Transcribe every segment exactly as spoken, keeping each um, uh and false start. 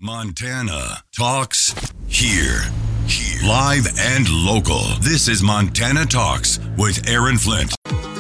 Montana Talks here. Here. Live and local. This is Montana Talks with Aaron Flint.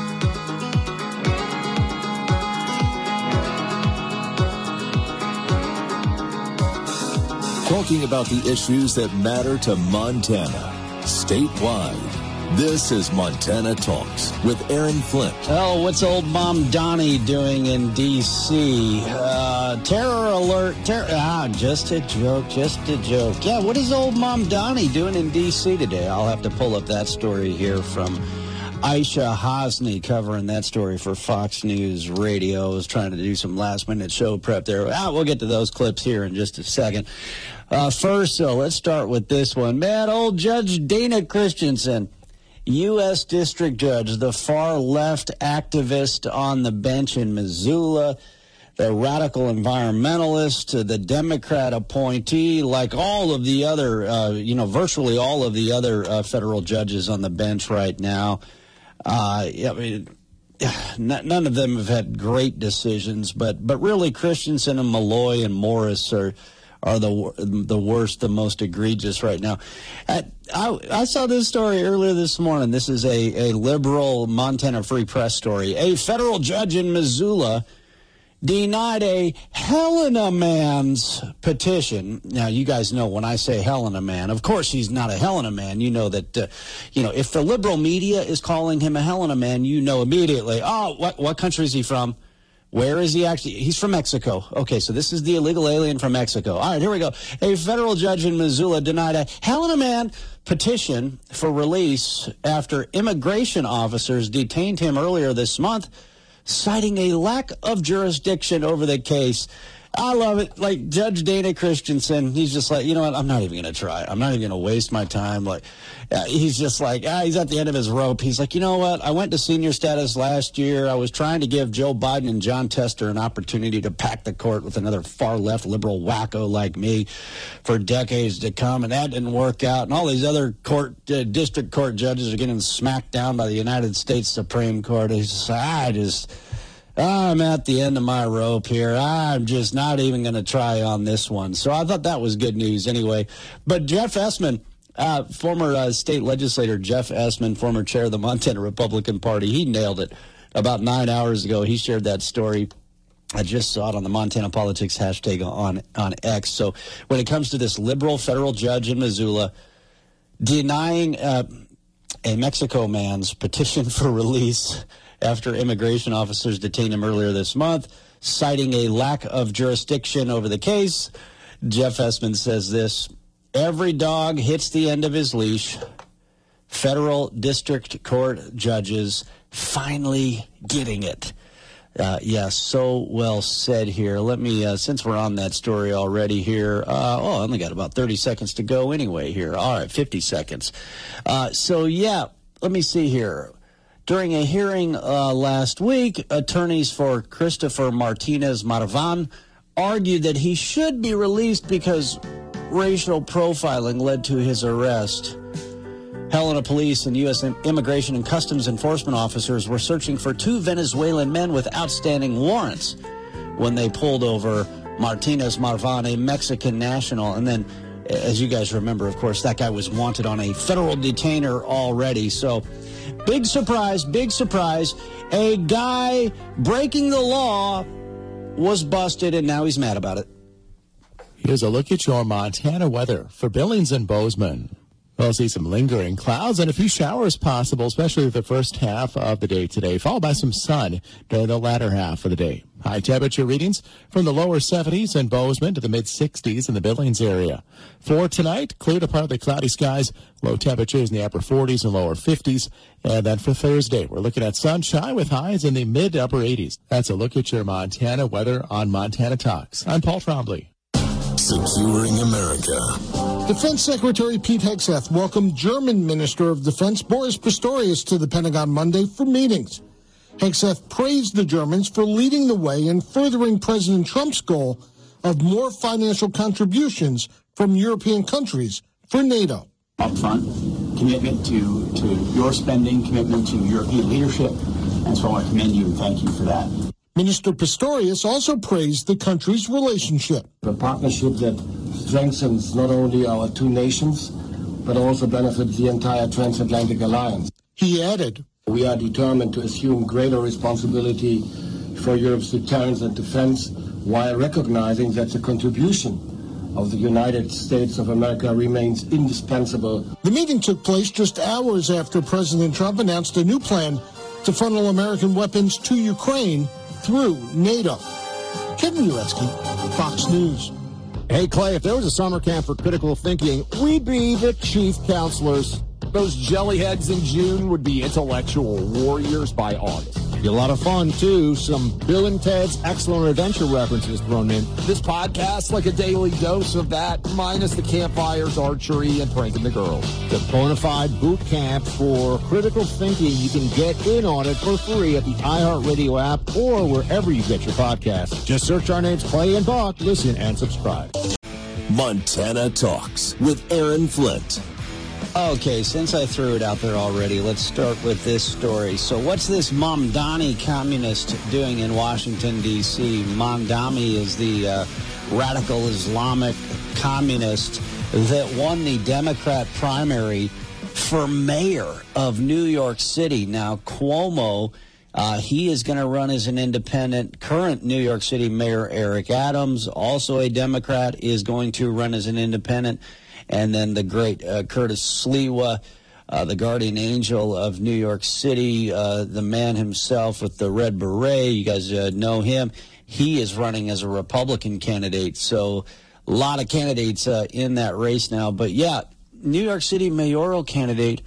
Talking about the issues that matter to Montana, statewide. This is Montana Talks with Aaron Flint. Oh, what's old Mom Donnie doing in D C? Uh, terror alert. Ter- ah, just a joke, just a joke. Yeah, what is old Mom Donnie doing in D C today? I'll have to pull up that story here from Aisha Hosni, covering that story for Fox News Radio. I was trying to do some last-minute show prep there. Ah, we'll get to those clips here in just a second. Uh, first, so let's start with this one. Man, old Judge Dana Christensen, U S District Judge, the far-left activist on the bench in Missoula, the radical environmentalist, the Democrat appointee, like all of the other, uh, you know, virtually all of the other uh, federal judges on the bench right now. Uh, I mean, none of them have had great decisions, but but really Christensen and Malloy and Morris are are the the worst, the most egregious right now. I, I, I saw this story earlier this morning. This is a, a liberal Montana Free Press story. A federal judge in Missoula denied a Helena man's petition. Now, you guys know when I say Helena man, of course he's not a Helena man. You know that, uh, you know, if the liberal media is calling him a Helena man, you know immediately, oh, what, what country is he from? Where is he actually? He's from Mexico. Okay, so this is the illegal alien from Mexico. All right, here we go. A federal judge in Missoula denied a Helena man petition for release after immigration officers detained him earlier this month, citing a lack of jurisdiction over the case. I love it. Like Judge Dana Christensen, he's just like, you know what? I'm not even going to try. I'm not even going to waste my time. Like, uh, he's just like, ah, he's at the end of his rope. He's like, you know what? I went to senior status last year. I was trying to give Joe Biden and John Tester an opportunity to pack the court with another far-left liberal wacko like me for decades to come, and that didn't work out. And all these other court, uh, district court judges are getting smacked down by the United States Supreme Court. He's just, I just... I'm at the end of my rope here. I'm just not even going to try on this one. So I thought that was good news anyway. But Jeff Essman, uh, former uh, state legislator Jeff Essman, former chair of the Montana Republican Party, he nailed it about nine hours ago. He shared that story. I just saw it on the Montana Politics hashtag on, on X. So when it comes to this liberal federal judge in Missoula denying uh, a Mexico man's petition for release after immigration officers detained him earlier this month, citing a lack of jurisdiction over the case, Jeff Essman says this: every dog hits the end of his leash. Federal district court judges finally getting it. Uh, yes, yeah, so well said here. Let me, uh, since we're on that story already here, uh, oh, I only got about thirty seconds to go anyway here. All right, fifty seconds. Uh, so, yeah, let me see here. During a hearing uh, last week, attorneys for Christopher Martinez Marvan argued that he should be released because racial profiling led to his arrest. Helena police and U S Immigration and Customs Enforcement officers were searching for two Venezuelan men with outstanding warrants when they pulled over Martinez Marvan, a Mexican national. And then, as you guys remember, of course, that guy was wanted on a federal detainer already. So, big surprise, big surprise. A guy breaking the law was busted, and now he's mad about it. Here's a look at your Montana weather for Billings and Bozeman. We'll see some lingering clouds and a few showers possible, especially the first half of the day today, followed by some sun during the latter half of the day. High temperature readings from the lower seventies in Bozeman to the mid-sixties in the Billings area. For tonight, clear to partly cloudy skies, low temperatures in the upper forties and lower fifties. And then for Thursday, we're looking at sunshine with highs in the mid-upper eighties. That's a look at your Montana weather on Montana Talks. I'm Paul Trombley. Securing America. Defense Secretary Pete Hegseth welcomed German Minister of Defense Boris Pistorius to the Pentagon Monday for meetings. Hegseth praised the Germans for leading the way in furthering President Trump's goal of more financial contributions from European countries for NATO. Upfront commitment to, to your spending, commitment to European leadership, and so I want to commend you and thank you for that. Minister Pistorius also praised the country's relationship. A partnership that strengthens not only our two nations, but also benefits the entire transatlantic alliance. He added, "We are determined to assume greater responsibility for Europe's deterrence and defense while recognizing that the contribution of the United States of America remains indispensable." The meeting took place just hours after President Trump announced a new plan to funnel American weapons to Ukraine through NATO. Kevin Uretsky, Fox News. Hey, Clay, if there was a summer camp for critical thinking, we'd be the chief counselors. Those jellyheads in June would be intellectual warriors by August. Be a lot of fun, too. Some Bill and Ted's Excellent Adventure references thrown in. This podcast's like a daily dose of that, minus the campfires, archery, and pranking the girls. The bona fide boot camp for critical thinking. You can get in on it for free at the iHeartRadio app or wherever you get your podcasts. Just search our names, Clay and Buck. Listen and subscribe. Montana Talks with Aaron Flint. Okay, since I threw it out there already, let's start with this story. So what's this Mamdani communist doing in Washington, D C? Mamdani is the uh, radical Islamic communist that won the Democrat primary for mayor of New York City. Now, Cuomo, uh, he is going to run as an independent. Current New York City Mayor Eric Adams, also a Democrat, is going to run as an independent. And then the great uh, Curtis Sliwa, uh, the guardian angel of New York City, uh, the man himself with the red beret, you guys uh, know him. He is running as a Republican candidate. So a lot of candidates uh, in that race now. But, yeah, New York City mayoral candidate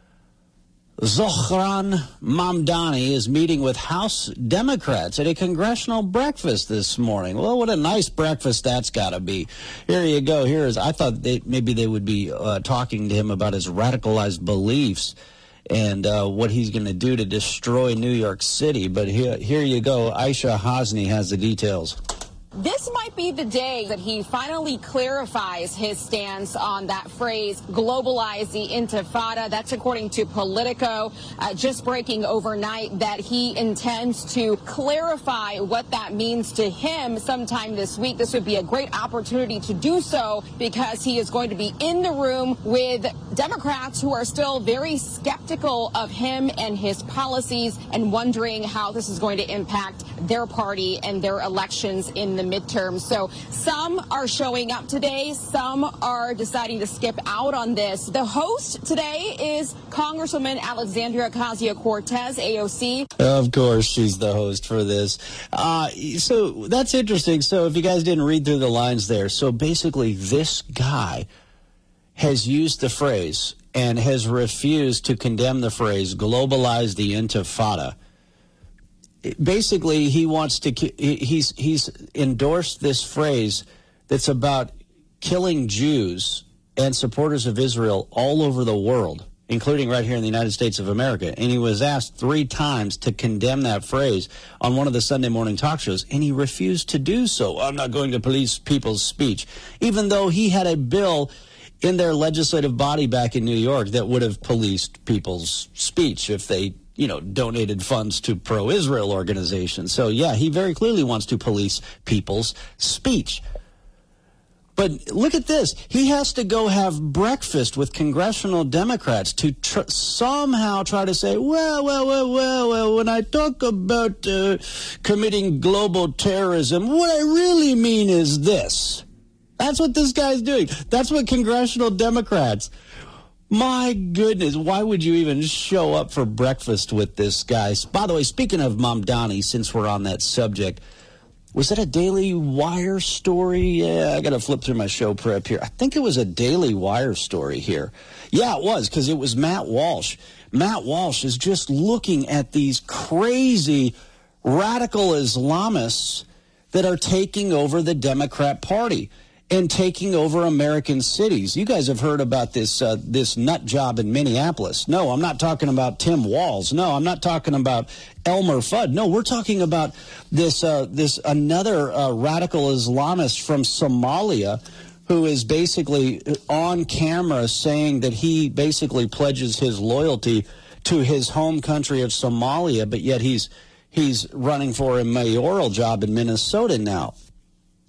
Zohran Mamdani is meeting with House Democrats at a congressional breakfast this morning. Well, what a nice breakfast that's got to be. Here you go. Here is, I thought they, maybe they would be uh, talking to him about his radicalized beliefs and uh, what he's going to do to destroy New York City. But here, here you go. Aisha Hasni has the details. This might be the day that he finally clarifies his stance on that phrase, globalize the intifada. That's according to Politico, uh, just breaking overnight that he intends to clarify what that means to him sometime this week. This would be a great opportunity to do so because he is going to be in the room with Democrats who are still very skeptical of him and his policies and wondering how this is going to impact their party and their elections in the midterms. So some are showing up today. Some are deciding to skip out on this. The host today is Congresswoman Alexandria Ocasio-Cortez, A O C. Of course, she's the host for this. Uh, so that's interesting. So if you guys didn't read through the lines there, so basically this guy has used the phrase and has refused to condemn the phrase, globalize the intifada. Basically, he wants to, he's, he's endorsed this phrase that's about killing Jews and supporters of Israel all over the world, including right here in the United States of America. And he was asked three times to condemn that phrase on one of the Sunday morning talk shows, and he refused to do so. I'm not going to police people's speech, even though he had a bill in their legislative body back in New York that would have policed people's speech if they you know, donated funds to pro-Israel organizations. So, yeah, he very clearly wants to police people's speech. But look at this. He has to go have breakfast with congressional Democrats to tr- somehow try to say, well, well, well, well, well, when I talk about uh, committing global terrorism, what I really mean is this. That's what this guy's doing. That's what congressional Democrats... My goodness, why would you even show up for breakfast with this guy? By the way, speaking of Mamdani, since we're on that subject, was that a Daily Wire story? Yeah, I got to flip through my show prep here. I think it was a Daily Wire story here. Yeah, it was, because it was Matt Walsh. Matt Walsh is just looking at these crazy radical Islamists that are taking over the Democrat Party and taking over American cities. You guys have heard about this uh, this nut job in Minneapolis. No, I'm not talking about Tim Walz. No, I'm not talking about Elmer Fudd. No, we're talking about this uh, this another uh, radical Islamist from Somalia who is basically on camera saying that he basically pledges his loyalty to his home country of Somalia, but yet he's he's running for a mayoral job in Minnesota now.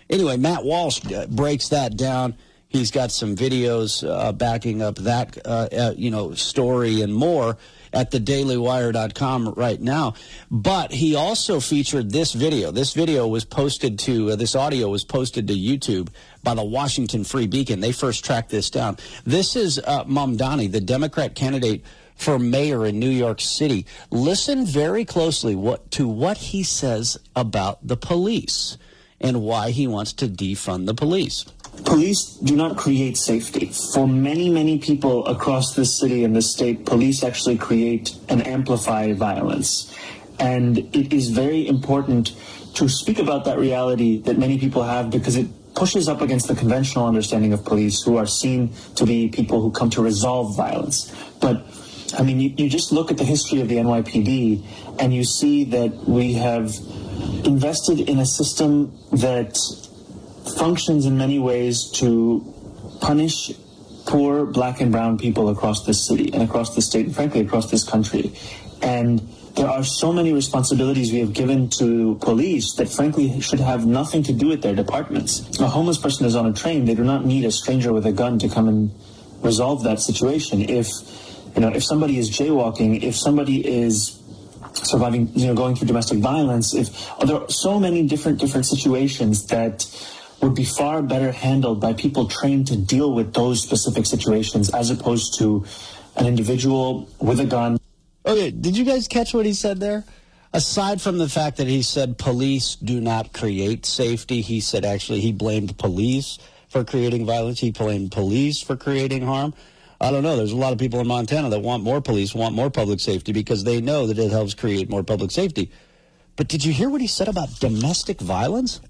Anyway, Matt Walsh uh, breaks that down. He's got some videos uh, backing up that, uh, uh, you know, story and more at the daily wire dot com right now. But he also featured this video. This video was posted to, uh, this audio was posted to YouTube by the Washington Free Beacon. They first tracked this down. This is uh, Mamdani, the Democrat candidate for mayor in New York City. Listen very closely what, to what he says about the police and why he wants to defund the police. Police do not create safety. For many, many people across this city and this state, police actually create and amplify violence. And it is very important to speak about that reality that many people have, because it pushes up against the conventional understanding of police, who are seen to be people who come to resolve violence. But, I mean, you, you just look at the history of the N Y P D, and you see that we have invested in a system that functions in many ways to punish poor black and brown people across this city and across the state and frankly across this country. And there are so many responsibilities we have given to police that frankly should have nothing to do with their departments. A homeless person is on a train. They do not need a stranger with a gun to come and resolve that situation. If, you know, if somebody is jaywalking, if somebody is surviving, you know, going through domestic violence, if there are so many different, different situations that would be far better handled by people trained to deal with those specific situations as opposed to an individual with a gun. Okay, did you guys catch what he said there? Aside from the fact that he said police do not create safety, he said actually he blamed police for creating violence. He blamed police for creating harm. I don't know. There's a lot of people in Montana that want more police, want more public safety because they know that it helps create more public safety. But did you hear what he said about domestic violence?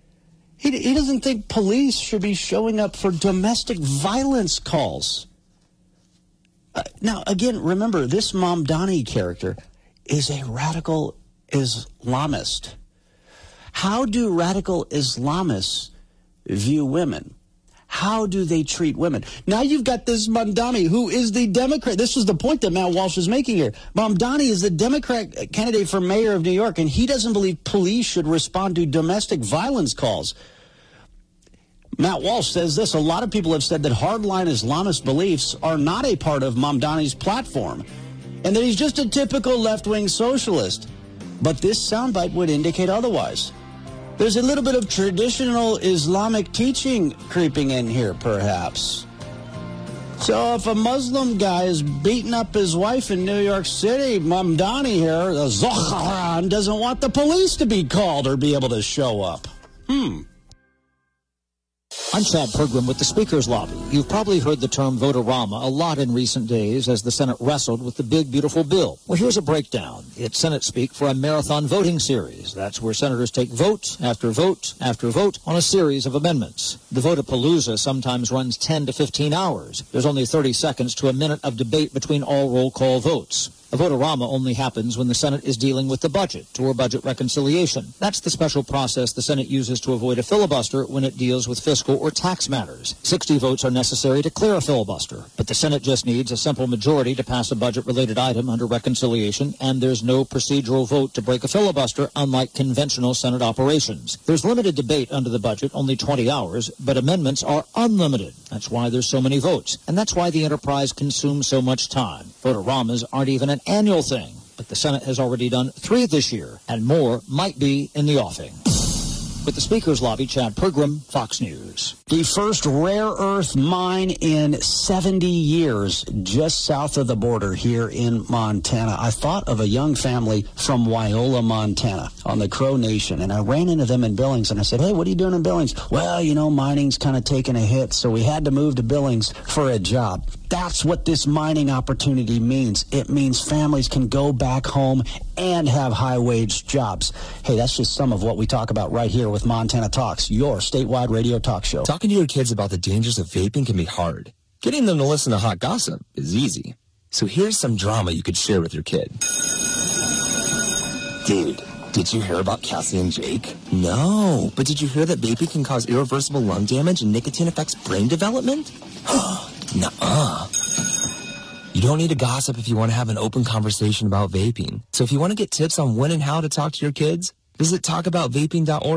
He, he doesn't think police should be showing up for domestic violence calls. Uh, now, again, remember, this Mamdani character is a radical Islamist. How do radical Islamists view women? How do they treat women? Now you've got this Mamdani, who is the Democrat. This was the point that Matt Walsh was making here. Mamdani is the Democrat candidate for mayor of New York, and he doesn't believe police should respond to domestic violence calls. Matt Walsh says this: a lot of people have said that hardline Islamist beliefs are not a part of Mamdani's platform, and that he's just a typical left-wing socialist. But this soundbite would indicate otherwise. There's a little bit of traditional Islamic teaching creeping in here, perhaps. So if a Muslim guy is beating up his wife in New York City, Mamdani here, the Zohran, doesn't want the police to be called or be able to show up. Hmm. I'm Chad Pergram with the Speaker's Lobby. You've probably heard the term vote-a-rama a lot in recent days as the Senate wrestled with the big, beautiful bill. Well, here's a breakdown. It's Senate speak for a marathon voting series. That's where senators take vote after vote after vote on a series of amendments. The vote-a-palooza sometimes runs ten to fifteen hours. There's only thirty seconds to a minute of debate between all roll call votes. A vote-a-rama only happens when the Senate is dealing with the budget or budget reconciliation. That's the special process the Senate uses to avoid a filibuster when it deals with fiscal or tax matters. sixty votes are necessary to clear a filibuster, but the Senate just needs a simple majority to pass a budget-related item under reconciliation, and there's no procedural vote to break a filibuster, unlike conventional Senate operations. There's limited debate under the budget, only twenty hours, but amendments are unlimited. That's why there's so many votes, and that's why the enterprise consumes so much time. Vote-a-ramas aren't even an annual thing, but the Senate has already done three this year, and more might be in the offing. With the Speaker's Lobby, Chad Pergram, Fox News. The first rare earth mine in seventy years just south of the border here in Montana. I thought of a young family from Wyola, Montana on the Crow Nation, and I ran into them in Billings, and I said, hey, what are you doing in Billings? Well, you know, mining's kind of taking a hit, so we had to move to Billings for a job. That's what this mining opportunity means. It means families can go back home and have high-wage jobs. Hey, that's just some of what we talk about right here with Montana Talks, your statewide radio talk show. Talking to your kids about the dangers of vaping can be hard. Getting them to listen to hot gossip is easy. So here's some drama you could share with your kid. Dude, did you hear about Cassie and Jake? No, but did you hear that vaping can cause irreversible lung damage and nicotine affects brain development? Nuh-uh. You don't need to gossip if you want to have an open conversation about vaping. So if you want to get tips on when and how to talk to your kids, visit talk about vaping dot org.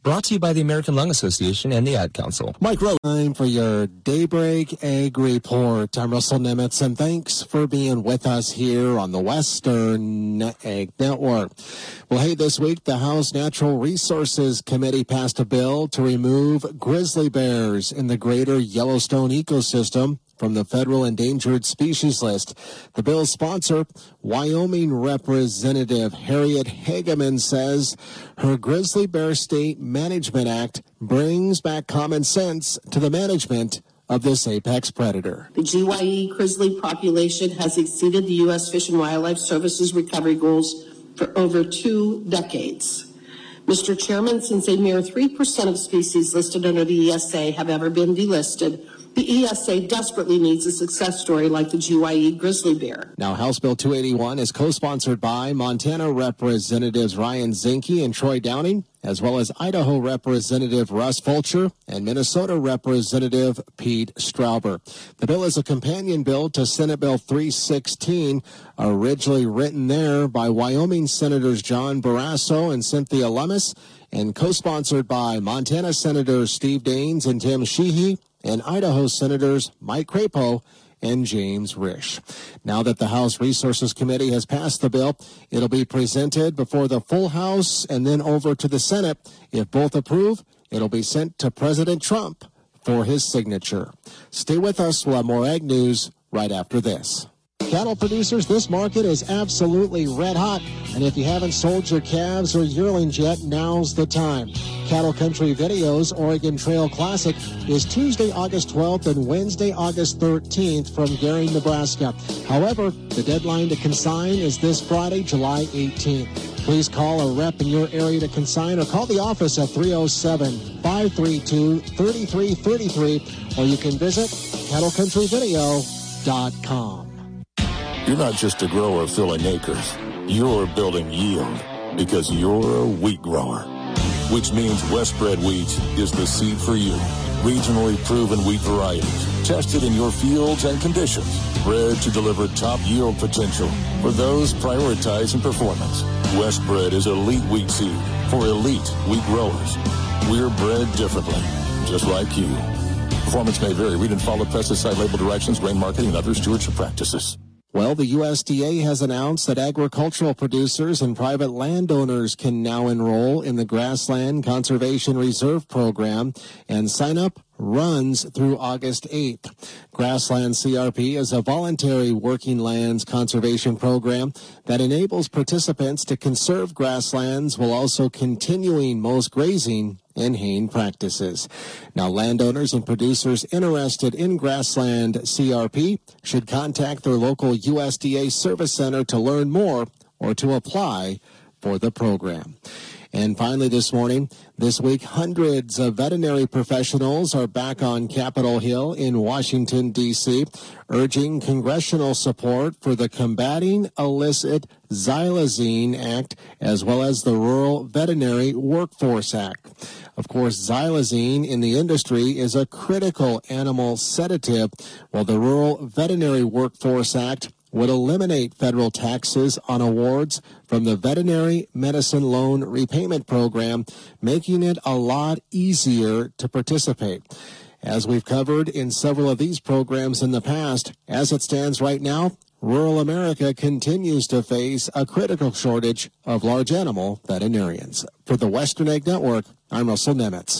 Brought to you by the American Lung Association and the Ad Council. Mike Rowe. Time for your Daybreak Egg Report. I'm Russell Nemitz, and thanks for being with us here on the Western Egg Network. Well, hey, this week the House Natural Resources Committee passed a bill to remove grizzly bears in the greater Yellowstone ecosystem from the federal endangered species list. The bill's sponsor, Wyoming Representative Harriet Hageman, says her Grizzly Bear State Management Act brings back common sense to the management of this apex predator. The G Y E grizzly population has exceeded the U S Fish and Wildlife Service's recovery goals for over two decades. Mister Chairman, since a mere three percent of species listed under the E S A have ever been delisted, the E S A desperately needs a success story like the G Y E grizzly bear. Now, House Bill two eighty-one is co-sponsored by Montana Representatives Ryan Zinke and Troy Downing, as well as Idaho Representative Russ Fulcher and Minnesota Representative Pete Strauber. The bill is a companion bill to Senate Bill three sixteen, originally written there by Wyoming Senators John Barrasso and Cynthia Lummis, and co-sponsored by Montana Senators Steve Daines and Tim Sheehy, and Idaho Senators Mike Crapo and James Risch. Now that the House Resources Committee has passed the bill, it'll be presented before the full House and then over to the Senate. If both approve, it'll be sent to President Trump for his signature. Stay with us. We'll have more ag news right after this. Cattle producers, this market is absolutely red hot, and if you haven't sold your calves or yearlings yet, now's the time. Cattle Country Videos Oregon Trail Classic is Tuesday, August twelfth and Wednesday, August thirteenth from Gary, Nebraska. However, the deadline to consign is this Friday, July eighteenth. Please call a rep in your area to consign or call the office at three oh seven, five three two, three three three three, or you can visit cattle country video dot com. You're not just a grower filling acres. You're building yield because you're a wheat grower, which means Westbred wheat is the seed for you. Regionally proven wheat varieties, tested in your fields and conditions, bred to deliver top yield potential for those prioritizing performance. Westbred is elite wheat seed for elite wheat growers. We're bred differently, just like you. Performance may vary. Read and follow pesticide label directions, grain marketing, and other stewardship practices. Well, the U S D A has announced that agricultural producers and private landowners can now enroll in the Grassland Conservation Reserve Program, and sign-up runs through August eighth. Grassland C R P is a voluntary working lands conservation program that enables participants to conserve grasslands while also continuing most grazing and haying practices. Now, landowners and producers interested in Grassland C R P should contact their local U S D A service center to learn more or to apply for the program. And finally this morning, this week, hundreds of veterinary professionals are back on Capitol Hill in Washington, D C, urging congressional support for the Combating Illicit Xylazine Act, as well as the Rural Veterinary Workforce Act. Of course, xylazine in the industry is a critical animal sedative, while the Rural Veterinary Workforce Act would eliminate federal taxes on awards from the Veterinary Medicine Loan Repayment Program, making it a lot easier to participate. As we've covered in several of these programs in the past, as it stands right now, rural America continues to face a critical shortage of large animal veterinarians. For the Western Egg Network, I'm Russell Nemitz.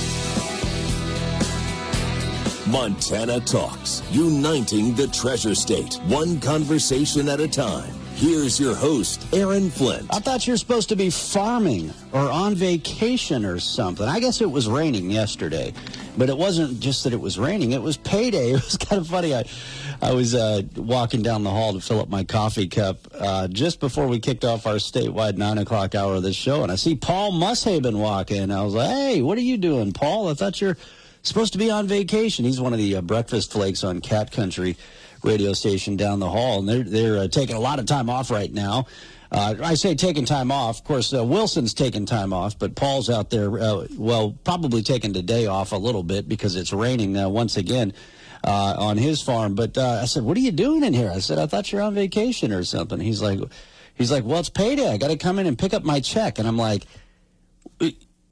Montana Talks, uniting the Treasure State, one conversation at a time. Here's your host, Aaron Flint. I thought you were supposed to be farming or on vacation or something. I guess it was raining yesterday, but it wasn't just that it was raining. It was payday. It was kind of funny. I, I was uh, walking down the hall to fill up my coffee cup uh, just before we kicked off our statewide nine o'clock hour of this show, and I see Paul Mushaben walking. I was like, hey, what are you doing, Paul? I thought you're supposed to be on vacation. He's one of the uh, breakfast flakes on Cat Country radio station down the hall, and they're they're uh, taking a lot of time off right now. Uh, I say taking time off. Of course, uh, Wilson's taking time off, but Paul's out there, uh, well, probably taking the day off a little bit because it's raining uh, once again uh, on his farm. But uh, I said, what are you doing in here? I said, I thought you were on vacation or something. He's like, he's like, well, it's payday. I got to come in and pick up my check. And I'm like,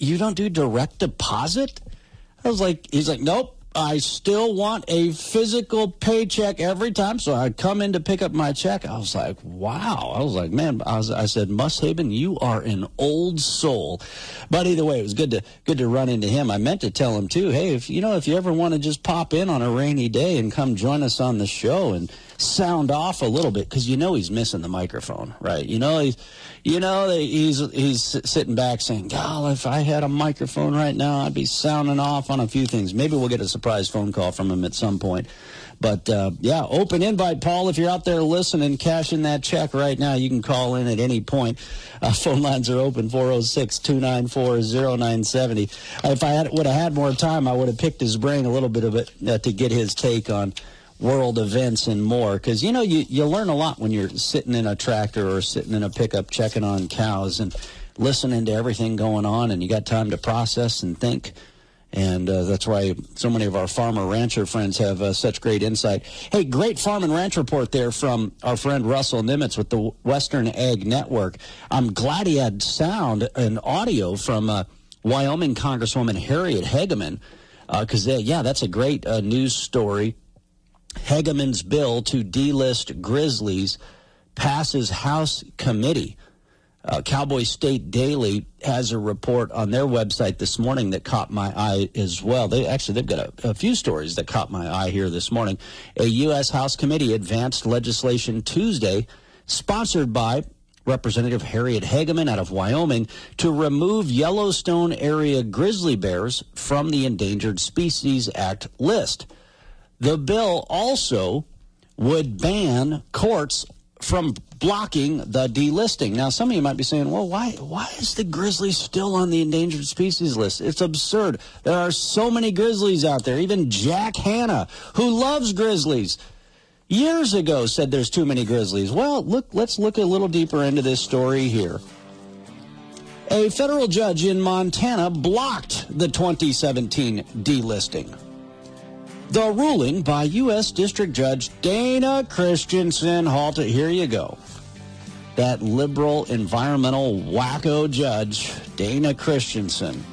you don't do direct deposit? I was like, he's like, nope. I still want a physical paycheck every time. So I come in to pick up my check. I was like, wow. I was like, man, I, was, I said, Mushaven, you are an old soul. But either way, it was good to good to run into him. I meant to tell him, too, hey, if you know, if you ever want to just pop in on a rainy day and come join us on the show and sound off a little bit, because you know he's missing the microphone, right? You know he's, you know he's he's sitting back saying, God, if I had a microphone right now, I'd be sounding off on a few things. Maybe we'll get a surprise phone call from him at some point. But, uh, yeah, open invite, Paul. If you're out there listening, cashing that check right now, you can call in at any point. Uh, phone lines are open, four oh six, two nine four, oh nine seven oh. If I had, would have had more time, I would have picked his brain a little bit of it uh, to get his take on world events and more. Because, you know, you, you learn a lot when you're sitting in a tractor or sitting in a pickup checking on cows and listening to everything going on, and you got time to process and think. And uh, that's why so many of our farmer rancher friends have uh, such great insight. Hey, great farm and ranch report there from our friend Russell Nimitz with the Western Ag Network. I'm glad he had sound and audio from uh, Wyoming Congresswoman Harriet Hageman, because, uh, yeah, that's a great uh, news story. Hageman's bill to delist grizzlies passes House committee. Uh, Cowboy State Daily has a report on their website this morning that caught my eye as well. They actually, they've got a, a few stories that caught my eye here this morning. A U S House committee advanced legislation Tuesday, sponsored by Representative Harriet Hageman out of Wyoming, to remove Yellowstone area grizzly bears from the Endangered Species Act list. The bill also would ban courts from blocking the delisting. Now, some of you might be saying, well, why why is the grizzly still on the endangered species list? It's absurd. There are so many grizzlies out there. Even Jack Hanna, who loves grizzlies, years ago said there's too many grizzlies. Well, look, let's look a little deeper into this story here. A federal judge in Montana blocked the twenty seventeen delisting. The ruling by U S District Judge Dana Christensen halted. Here you go. That liberal environmental wacko judge, Dana Christensen.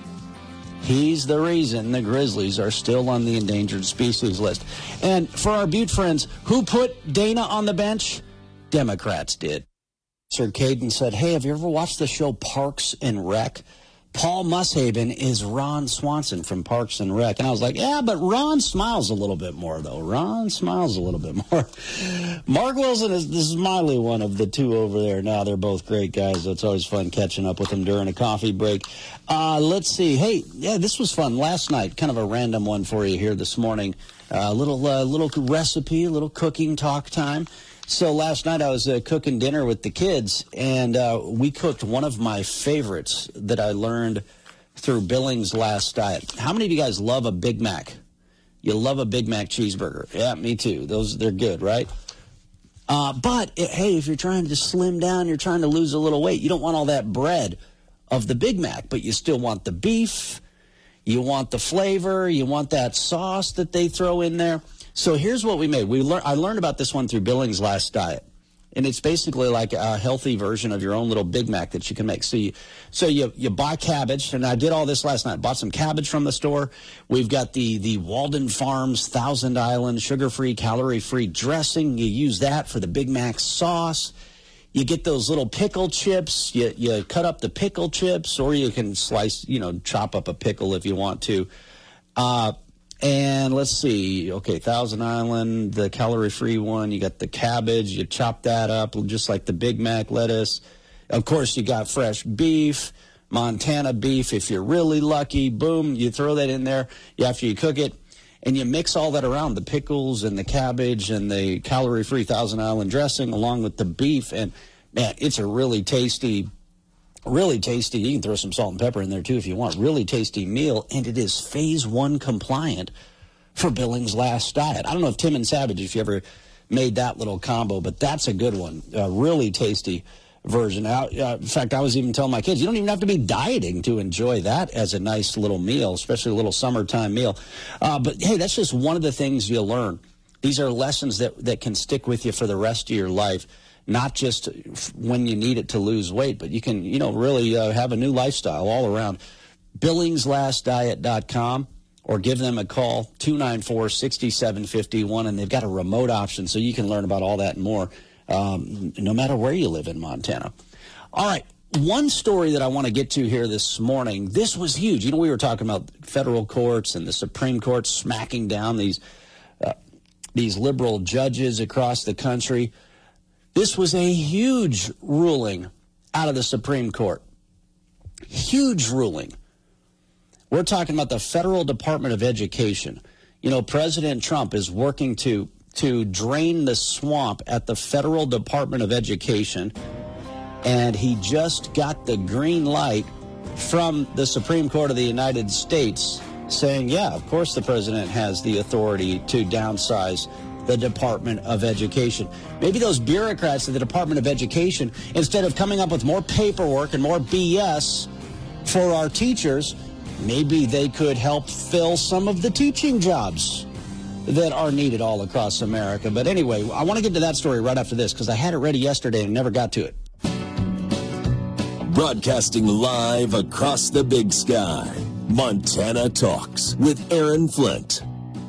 He's the reason the grizzlies are still on the endangered species list. And for our Butte friends, who put Dana on the bench? Democrats did. Sir Caden said, hey, have you ever watched the show Parks and Rec? Paul Mushaven is Ron Swanson from Parks and Rec. And I was like, yeah, but Ron smiles a little bit more, though. Ron smiles a little bit more. Mark Wilson is the smiley one of the two over there. Now, they're both great guys. So it's always fun catching up with them during a coffee break. Uh, let's see. Hey, yeah, this was fun last night. Kind of a random one for you here this morning. A uh, little, uh, little recipe, a little cooking talk time. So last night I was uh, cooking dinner with the kids, and uh, we cooked one of my favorites that I learned through Billings Last Diet. How many of you guys love a Big Mac? You love a Big Mac cheeseburger. Yeah, me too. Those, they're good, right? Uh, but, it, hey, if you're trying to slim down, you're trying to lose a little weight, you don't want all that bread of the Big Mac, but you still want the beef, you want the flavor, you want that sauce that they throw in there. So here's what we made. We lear- I learned about this one through Billings Last Diet. And it's basically like a healthy version of your own little Big Mac that you can make. So you so you, you buy cabbage, and I did all this last night. Bought some cabbage from the store. We've got the, the Walden Farms Thousand Island sugar-free, calorie-free dressing. You use that for the Big Mac sauce. You get those little pickle chips. You, you cut up the pickle chips, or you can slice, you know, chop up a pickle if you want to. Uh And let's see, okay, Thousand Island, the calorie-free one, you got the cabbage, you chop that up just like the Big Mac lettuce. Of course, you got fresh beef, Montana beef. If you're really lucky, boom, you throw that in there after you cook it, and you mix all that around, the pickles and the cabbage and the calorie-free Thousand Island dressing along with the beef. And, man, it's a really tasty Really tasty. You can throw some salt and pepper in there, too, if you want. Really tasty meal, and it is phase one compliant for Billings Last Diet. I don't know if Tim and Savage, if you ever made that little combo, but that's a good one. A really tasty version. Uh, in fact, I was even telling my kids, you don't even have to be dieting to enjoy that as a nice little meal, especially a little summertime meal. Uh, but, hey, that's just one of the things you learn. These are lessons that, that can stick with you for the rest of your life. Not just when you need it to lose weight, but you can, you know, really uh, have a new lifestyle all around. billings last diet dot com, or give them a call, two nine four, six seven five one, and they've got a remote option so you can learn about all that and more, um, no matter where you live in Montana. All right, one story that I want to get to here this morning, this was huge. You know, we were talking about federal courts and the Supreme Court smacking down these uh, these liberal judges across the country. This was a huge ruling out of the Supreme Court. Huge ruling. We're talking about the Federal Department of Education. You know, President Trump is working to to drain the swamp at the Federal Department of Education, and he just got the green light from the Supreme Court of the United States saying, yeah, of course the president has the authority to downsize the Department of Education. Maybe those bureaucrats at the Department of Education, instead of coming up with more paperwork and more B S for our teachers, maybe they could help fill some of the teaching jobs that are needed all across America. But anyway, I want to get to that story right after this because I had it ready yesterday and never got to it. Broadcasting live across the big sky, Montana Talks with Aaron Flint.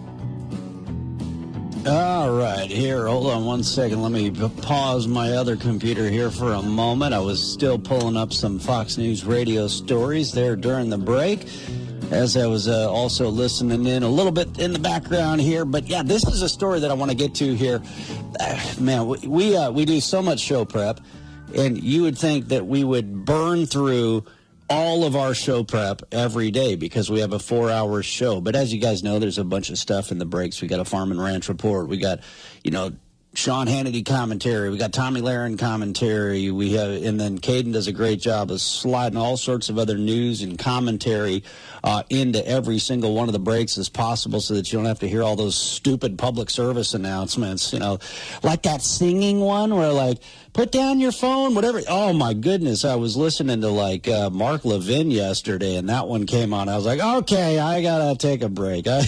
All right, here, hold on one second. Let me pause my other computer here for a moment. I was still pulling up some Fox News radio stories there during the break, as I was uh, also listening in a little bit in the background here. But, yeah, this is a story that I want to get to here. Uh, man, we we, uh, we do so much show prep, and you would think that we would burn through all of our show prep every day because we have a four-hour show. But as you guys know, there's a bunch of stuff in the breaks. We got a Farm and Ranch report. We got, you know, Sean Hannity commentary. We got Tommy Lahren commentary. We have, and then Caden does a great job of sliding all sorts of other news and commentary uh, into every single one of the breaks as possible so that you don't have to hear all those stupid public service announcements, you know, like that singing one where like, put down your phone, whatever. Oh, my goodness. I was listening to, like, uh, Mark Levin yesterday, and that one came on. I was like, okay, I got to take a break. I,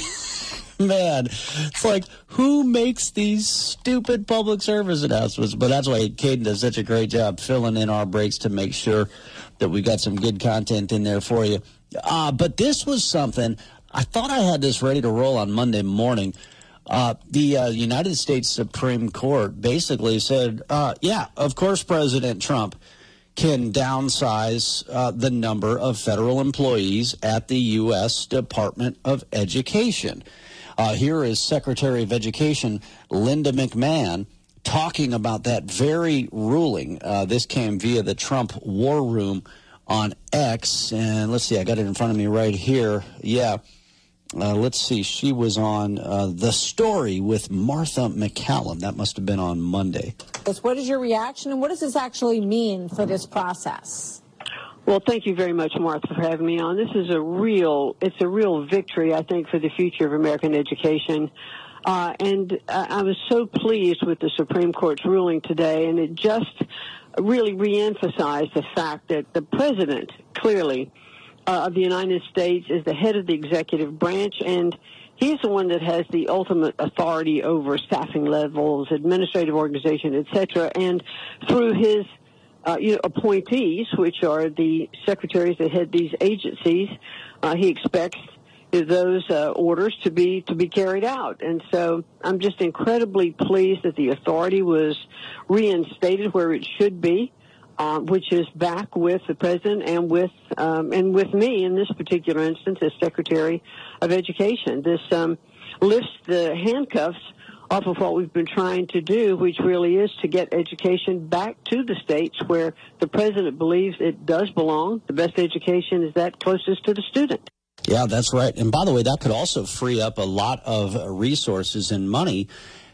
man, it's like, who makes these stupid public service announcements? But that's why Caden does such a great job filling in our breaks to make sure that we got some good content in there for you. Uh, but this was something, I thought I had this ready to roll on Monday morning. Uh, the uh, United States Supreme Court basically said, uh, yeah, of course President Trump can downsize uh, the number of federal employees at the U S Department of Education. Uh, here is Secretary of Education Linda McMahon talking about that very ruling. Uh, this came via the Trump War Room on X. And let's see, I got it in front of me right here. Yeah. Uh, let's see, she was on uh, The Story with Martha McCallum. That must have been on Monday. What is your reaction, and what does this actually mean for this process? Well, thank you very much, Martha, for having me on. This is a real, it's a real victory, I think, for the future of American education. Uh, and uh, I was so pleased with the Supreme Court's ruling today, and it just really reemphasized the fact that the president clearly Uh, of the United States is the head of the executive branch, and he's the one that has the ultimate authority over staffing levels, administrative organization, et cetera. And through his uh, you know, appointees, which are the secretaries that head these agencies, uh, he expects those uh, orders to be to be carried out. And so I'm just incredibly pleased that the authority was reinstated where it should be. Uh, which is back with the president and with um, and with me in this particular instance as Secretary of Education. This um, lifts the handcuffs off of what we've been trying to do, which really is to get education back to the states where the president believes it does belong. The best education is that closest to the student. Yeah, that's right. And by the way, that could also free up a lot of resources and money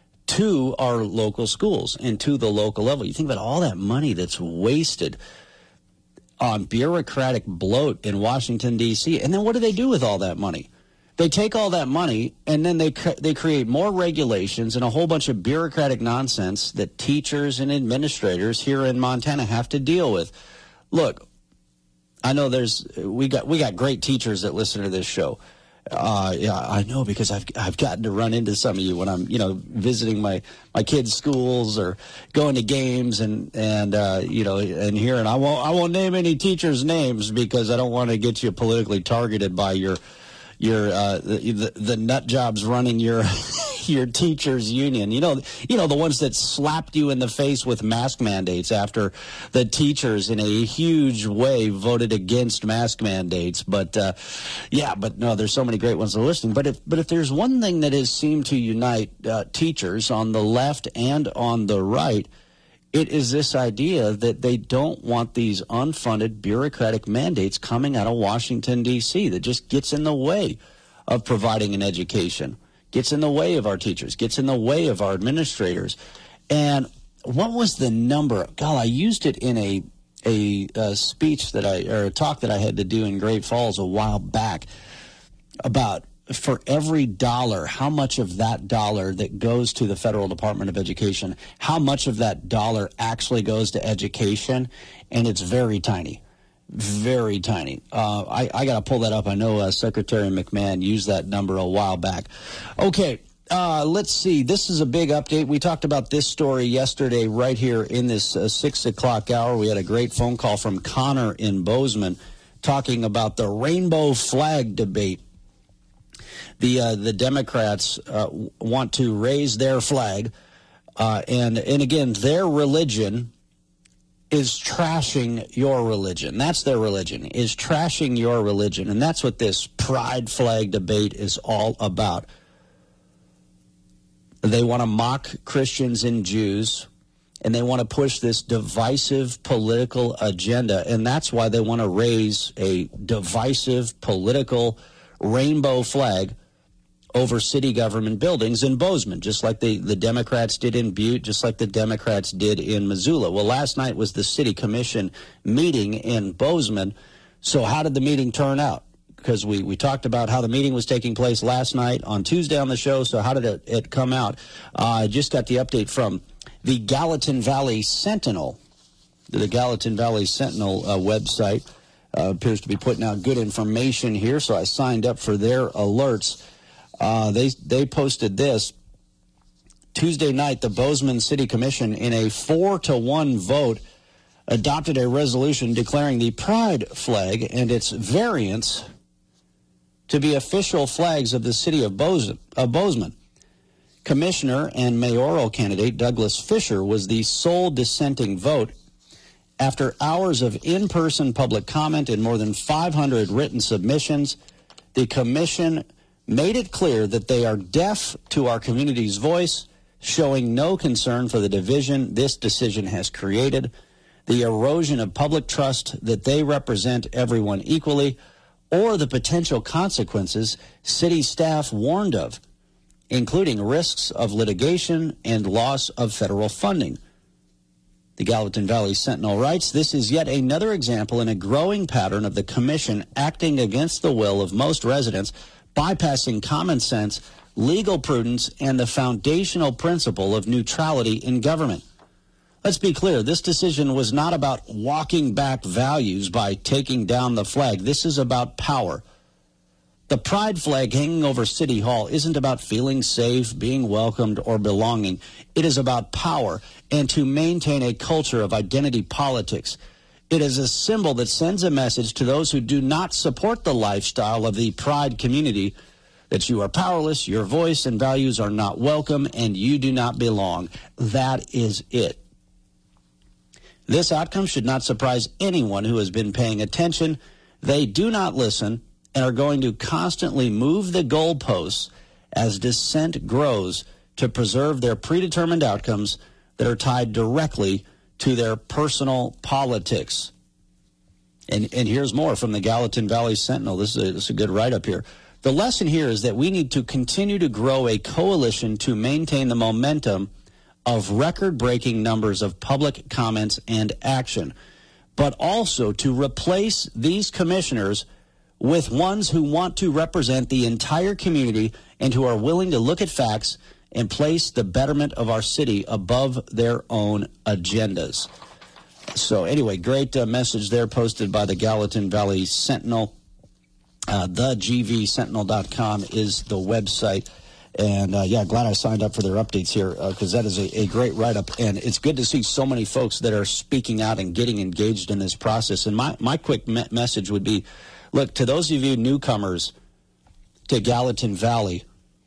to our local schools and to the local level. You think about all that money that's wasted on bureaucratic bloat in Washington, D C, and then what do they do with all that money? They take all that money, and then they they create more regulations and a whole bunch of bureaucratic nonsense that teachers and administrators here in Montana have to deal with. Look, I know there's we got we got great teachers that listen to this show. Uh, yeah, I know, because I've I've gotten to run into some of you when I'm, you know, visiting my, my kids' schools or going to games and and uh, you know, and hearing I won't I won't name any teachers' names because I don't want to get you politically targeted by your your uh, the, the the nut jobs running your your teachers' union. You know, you know the ones that slapped you in the face with mask mandates after the teachers in a huge way voted against mask mandates. But uh, yeah, but no, there's so many great ones that are listening. But if but if there's one thing that has seemed to unite uh, teachers on the left and on the right, it is this idea that they don't want these unfunded bureaucratic mandates coming out of Washington, D C that just gets in the way of providing an education, gets in the way of our teachers, gets in the way of our administrators. And what was the number? God, I used it in a, a, a speech that I, or a talk that I had to do in Great Falls a while back about for every dollar, how much of that dollar that goes to the Federal Department of Education, how much of that dollar actually goes to education, and it's very tiny, very tiny. Uh, I, I got to pull that up. I know uh, Secretary McMahon used that number a while back. Okay, uh, let's see. This is a big update. We talked about this story yesterday right here in this uh, six o'clock hour. We had a great phone call from Connor in Bozeman talking about the rainbow flag debate. The uh, the Democrats uh, want to raise their flag, uh, and and again, their religion is trashing your religion. That's their religion, is trashing your religion, and that's what this pride flag debate is all about. They want to mock Christians and Jews, and they want to push this divisive political agenda, and that's why they want to raise a divisive political rainbow flag over city government buildings in Bozeman, just like the, the Democrats did in Butte, just like the Democrats did in Missoula. Well, last night was the city commission meeting in Bozeman. So how did the meeting turn out? Because we, we talked about how the meeting was taking place last night on Tuesday on the show. So how did it, it come out? Uh, I just got the update from the Gallatin Valley Sentinel, the Gallatin Valley Sentinel uh, website. Uh, appears to be putting out good information here, so I signed up for their alerts. Uh, they they posted this. Tuesday night, the Bozeman City Commission, in a four to one vote, adopted a resolution declaring the pride flag and its variants to be official flags of the city of Bozeman. Of Bozeman. Commissioner and mayoral candidate Douglas Fisher was the sole dissenting vote. After hours of in-person public comment and more than five hundred written submissions, the commission made it clear that they are deaf to our community's voice, showing no concern for the division this decision has created, the erosion of public trust that they represent everyone equally, or the potential consequences city staff warned of, including risks of litigation and loss of federal funding. The Gallatin Valley Sentinel writes, this is yet another example in a growing pattern of the commission acting against the will of most residents, bypassing common sense, legal prudence, and the foundational principle of neutrality in government. Let's be clear, this decision was not about walking back values by taking down the flag. This is about power. The pride flag hanging over City Hall isn't about feeling safe, being welcomed, or belonging. It is about power and to maintain a culture of identity politics. It is a symbol that sends a message to those who do not support the lifestyle of the pride community that you are powerless, your voice and values are not welcome, and you do not belong. That is it. This outcome should not surprise anyone who has been paying attention. They do not listen and are going to constantly move the goalposts as dissent grows to preserve their predetermined outcomes that are tied directly to their personal politics. And, and here's more from the Gallatin Valley Sentinel. This is a, this is a good write-up here. The lesson here is that we need to continue to grow a coalition to maintain the momentum of record-breaking numbers of public comments and action, but also to replace these commissioners with ones who want to represent the entire community and who are willing to look at facts and place the betterment of our city above their own agendas. So anyway, great uh, message there posted by the Gallatin Valley Sentinel. Uh, the G V Sentinel dot com is the website. And, uh, yeah, glad I signed up for their updates here because uh, that is a, a great write-up. And it's good to see so many folks that are speaking out and getting engaged in this process. And my, my quick me- message would be, look, to those of you newcomers to Gallatin Valley,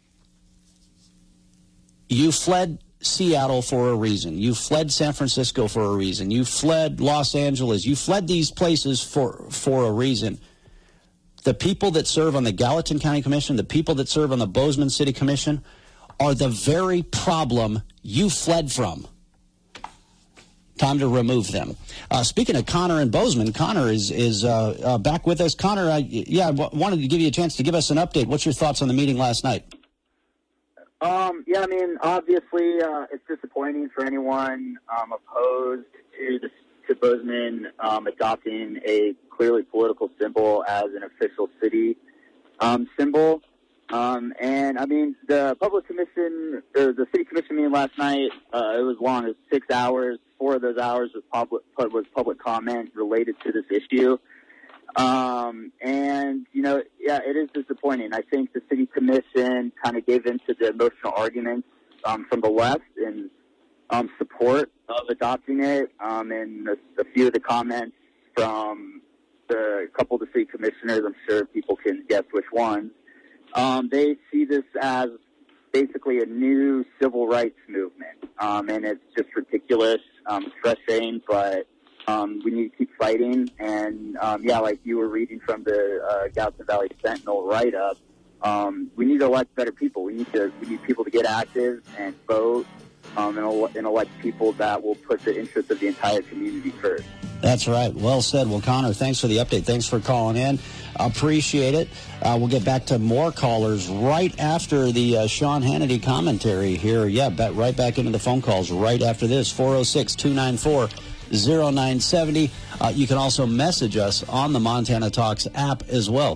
you fled Seattle for a reason. You fled San Francisco for a reason. You fled Los Angeles. You fled these places for, for a reason. The people that serve on the Gallatin County Commission, the people that serve on the Bozeman City Commission, are the very problem you fled from. Time to remove them. Uh, speaking of Connor and Bozeman, Connor is is uh, uh, back with us. Connor, I, yeah, I w- wanted to give you a chance to give us an update. What's your thoughts on the meeting last night? Um, yeah, I mean, obviously, uh, it's disappointing for anyone um, opposed to the to Bozeman um, adopting a clearly political symbol as an official city um, symbol. Um, and, I mean, the public commission, or the city commission meeting last night, uh, it was long. It was six hours. Four of those hours was public, was public comment related to this issue. Um, and, you know, yeah, it is disappointing. I think the city commission kind of gave into the emotional arguments um, from the left and Um, support of adopting it, um, and a, a few of the comments from the couple of the city commissioners, I'm sure people can guess which ones, um, they see this as basically a new civil rights movement, um, and it's just ridiculous. Um, it's frustrating, but um, we need to keep fighting. And, um, yeah, like you were reading from the uh, Gallatin Valley Sentinel write-up, um, we need to elect better people. We need to we need people to get active and vote. Um, and, ele- and elect people that will put the interests of the entire community first. That's right. Well said. Well, Connor, thanks for the update. Thanks for calling in. Appreciate it. Uh, we'll get back to more callers right after the uh, Sean Hannity commentary here. Yeah, bet right back into the phone calls right after this. four oh six, two nine four, oh nine seven oh. Uh, you can also message us on the Montana Talks app as well.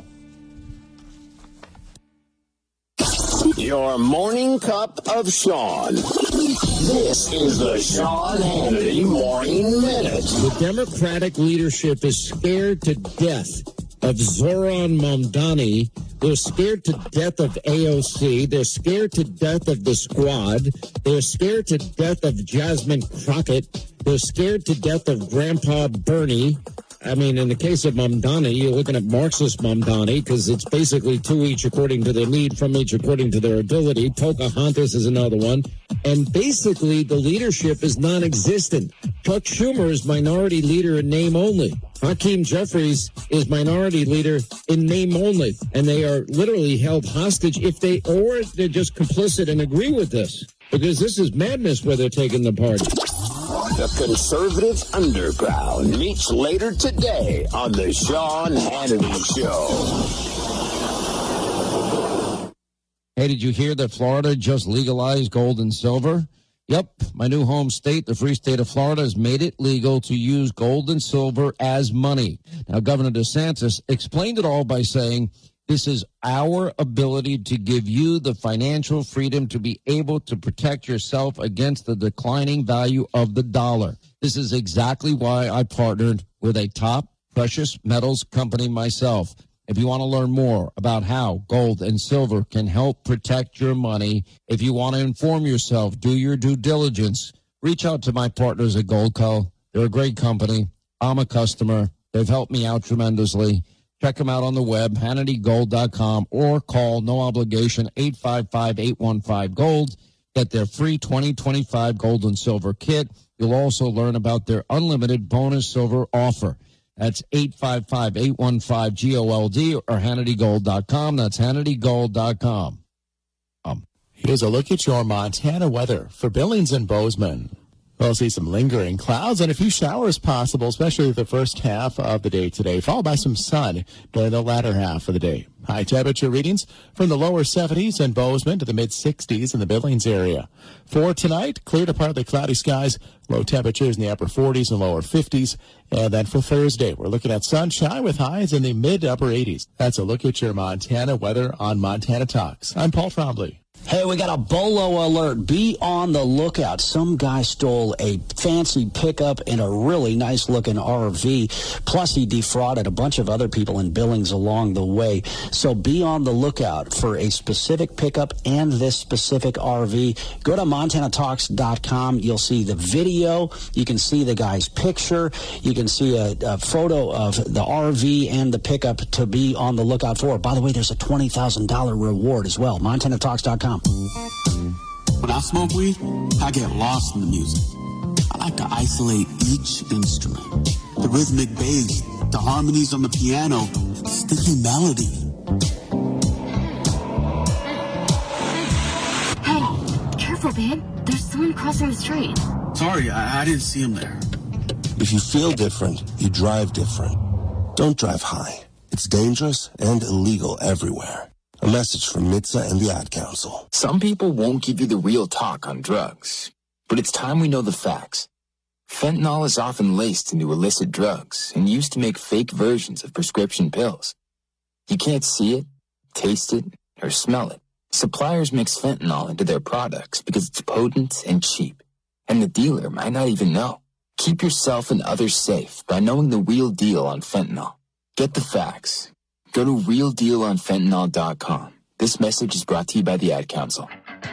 Your morning cup of Sean. This is the Sean Hannity Morning Minute. The Democratic leadership is scared to death of Zoran Mamdani. They're scared to death of A O C. They're scared to death of the Squad. They're scared to death of Jasmine Crockett. They're scared to death of Grandpa Bernie. I mean, in the case of Mamdani, you're looking at Marxist Mamdani because it's basically two each according to their need, from each according to their ability. Pocahontas is another one. And basically, the leadership is non-existent. Chuck Schumer is minority leader in name only. Hakeem Jeffries is minority leader in name only. And they are literally held hostage if they, or they're just complicit and agree with this. Because this is madness where they're taking the party. The Conservative Underground meets later today on the Sean Hannity Show. Hey, did you hear that Florida just legalized gold and silver? Yep, my new home state, the free state of Florida, has made it legal to use gold and silver as money. Now, Governor DeSantis explained it all by saying, this is our ability to give you the financial freedom to be able to protect yourself against the declining value of the dollar. This is exactly why I partnered with a top precious metals company myself. If you want to learn more about how gold and silver can help protect your money, if you want to inform yourself, do your due diligence, reach out to my partners at Goldco. They're a great company. I'm a customer. They've helped me out tremendously. Check them out on the web, Hannity Gold dot com, or call, no obligation, eight five five, eight one five, GOLD. Get their free twenty twenty-five gold and silver kit. You'll also learn about their unlimited bonus silver offer. That's eight five five, eight one five, GOLD or Hannity Gold dot com. That's Hannity Gold dot com. Um, here's a look at your Montana weather for Billings and Bozeman. We'll see some lingering clouds and a few showers possible, especially the first half of the day today, followed by some sun during the latter half of the day. High temperature readings from the lower seventies in Bozeman to the mid-sixties in the Billings area. For tonight, clear to partly cloudy skies, low temperatures in the upper forties and lower fifties. And then for Thursday, we're looking at sunshine with highs in the mid-upper eighties. That's a look at your Montana weather on Montana Talks. I'm Paul Trombley. Hey, we got a bolo alert. Be on the lookout. Some guy stole a fancy pickup and a really nice-looking R V. Plus, he defrauded a bunch of other people in Billings along the way. So be on the lookout for a specific pickup and this specific R V. Go to Montana Talks dot com. You'll see the video. You can see the guy's picture. You can see a, a photo of the R V and the pickup to be on the lookout for. By the way, there's a twenty thousand dollars reward as well. Montana Talks dot com. When I smoke weed, I get lost in the music. I like to isolate each instrument. The rhythmic bass, the harmonies on the piano, the sticky melody. Hey, careful, babe. There's someone crossing the street. Sorry, I, I didn't see him there. If you feel different, you drive different. Don't drive high. It's dangerous and illegal everywhere. A message from M I T S A and the Ad Council. Some people won't give you the real talk on drugs, but it's time we know the facts. Fentanyl is often laced into illicit drugs and used to make fake versions of prescription pills. You can't see it, taste it, or smell it. Suppliers mix fentanyl into their products because it's potent and cheap, and the dealer might not even know. Keep yourself and others safe by knowing the real deal on fentanyl. Get the facts. Go to real deal on fentanyl dot com. This message is brought to you by the Ad Council.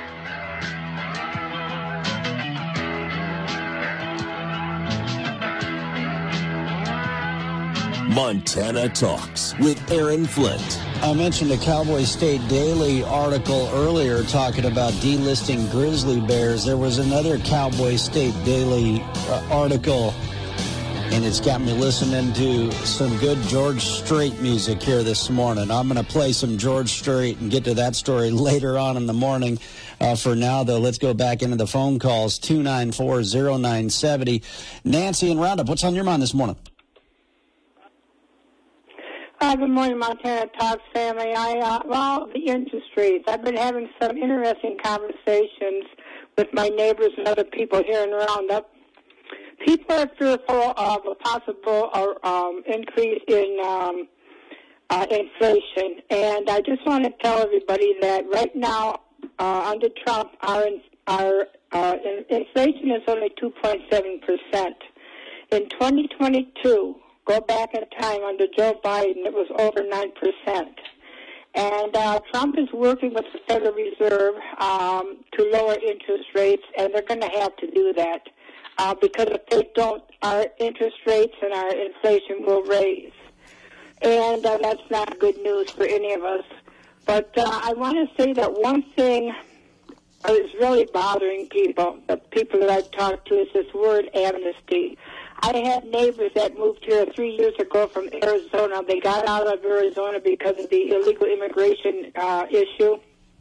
Montana Talks with Aaron Flint. I mentioned a Cowboy State Daily article earlier talking about delisting grizzly bears. There was another Cowboy State Daily uh, article, and it's got me listening to some good George Strait music here this morning. I'm going to play some George Strait and get to that story later on in the morning. Uh, for now, though, let's go back into the phone calls, two nine four, zero nine seven zero. Nancy in Roundup, what's on your mind this morning? Uh, good morning, Montana Talks family. I, uh, well, the industries. I've been having some interesting conversations with my neighbors and other people here in Roundup. People are fearful of a possible uh, um, increase in um, uh, inflation, and I just want to tell everybody that right now, uh, under Trump, our our uh, inflation is only two point seven percent. In twenty twenty-two, go back in time under Joe Biden, it was over nine percent. And uh, Trump is working with the Federal Reserve um, to lower interest rates, and they're going to have to do that. Uh, because if they don't, our interest rates and our inflation will raise. And uh, that's not good news for any of us. But uh, I want to say that one thing is really bothering people, the people that I've talked to, is this word amnesty. I had neighbors that moved here three years ago from Arizona. They got out of Arizona because of the illegal immigration uh, issue.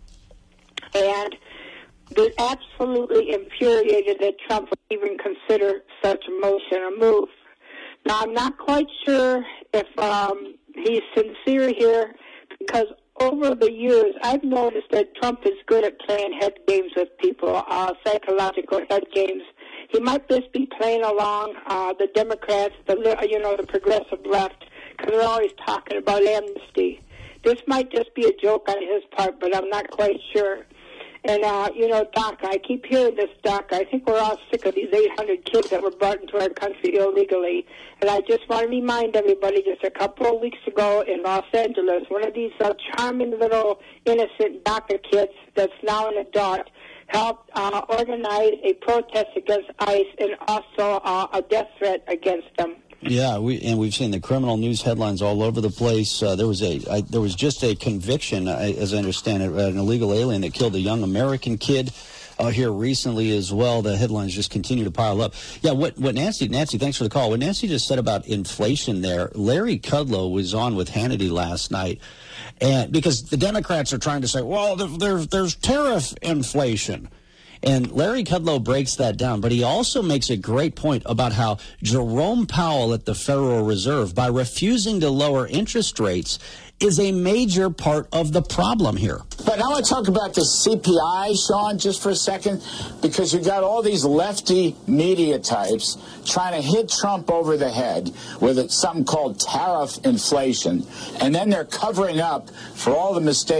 And they're absolutely infuriated that Trump would even consider such a motion or move. Now, I'm not quite sure if um, he's sincere here, because over the years, I've noticed that Trump is good at playing head games with people, uh, psychological head games. He might just be playing along uh, the Democrats, the you know, the progressive left, because they're always talking about amnesty. This might just be a joke on his part, but I'm not quite sure. And, uh, you know, Doc, I keep hearing this, Doc. I think we're all sick of these eight hundred kids that were brought into our country illegally. And I just want to remind everybody, just a couple of weeks ago in Los Angeles, one of these uh, charming little innocent DACA kids that's now an adult helped uh, organize a protest against ICE and also uh, a death threat against them. Yeah, we and we've seen the criminal news headlines all over the place. Uh, there was a I, there was just a conviction, I, as I understand it, an illegal alien that killed a young American kid uh, here recently as well. The headlines just continue to pile up. Yeah, what what Nancy Nancy, thanks for the call. What Nancy just said about inflation there, Larry Kudlow was on with Hannity last night, and because the Democrats are trying to say, well, there, there's tariff inflation. And Larry Kudlow breaks that down, but he also makes a great point about how Jerome Powell at the Federal Reserve, by refusing to lower interest rates, is a major part of the problem here. But I want to talk about the C P I, Sean, just for a second, because you've got all these lefty media types trying to hit Trump over the head with something called tariff inflation, and then they're covering up for all the mistakes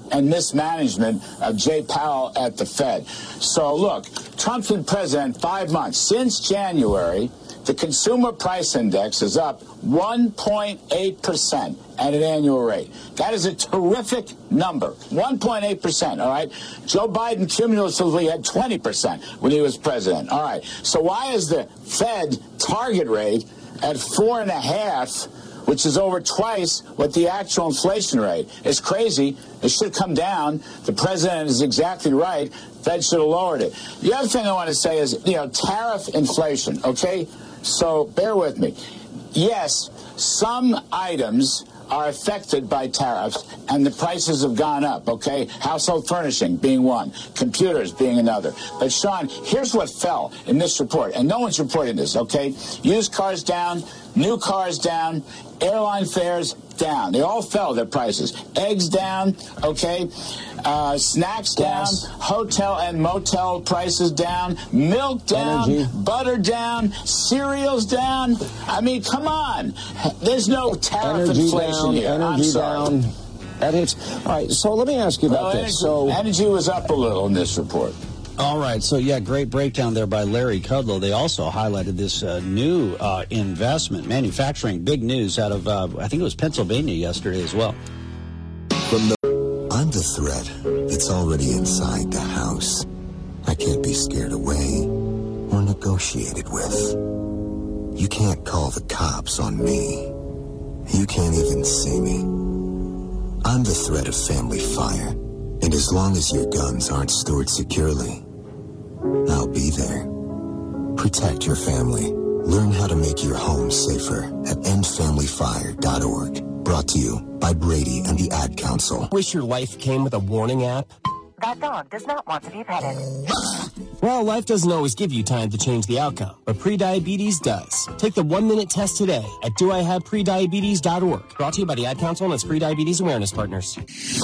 and mismanagement of Jay Powell at the Fed. So look, Trump's been president five months. Since January, the consumer price index is up one point eight percent at an annual rate. That is a terrific number, one point eight percent, all right? Joe Biden cumulatively had twenty percent when he was president, all right? So why is the Fed target rate at four and a half, which is over twice what the actual inflation rate? It's crazy. It should come down. The president is exactly right. Fed should have lowered it. The other thing I want to say is, you know, tariff inflation, okay? So bear with me. Yes, some items are affected by tariffs, and the prices have gone up, okay? Household furnishing being one, computers being another. But, Sean, here's what fell in this report, and no one's reporting this, okay? Used cars down, new cars down, airline fares down. They all fell, their prices. Eggs down, okay? Uh, snacks down, Gas. hotel and motel prices down, milk down, Energy. butter down, cereals down. I mean, come on. There's no tariff Energy inflation down, here. I'm energy sorry. down. That hits. All right, so let me ask you about Well, this. energy, So, energy was up a little in this report. All right, so yeah, great breakdown there by Larry Kudlow. They also highlighted this uh, new uh, investment, manufacturing, big news out of, uh, I think it was Pennsylvania yesterday as well. From the I'm the threat that's already inside the house. I can't be scared away or negotiated with. You can't call the cops on me. You can't even see me. I'm the threat of family fire, and as long as your guns aren't stored securely, I'll be there. Protect your family. Learn how to make your home safer at end family fire dot org. Brought to you by Brady and the Ad Council. Wish your life came with a warning app? That dog does not want to be petted. Well, life doesn't always give you time to change the outcome, but prediabetes does. Take the one-minute test today at do I have prediabetes dot org. Brought to you by the Ad Council and its Prediabetes Awareness Partners.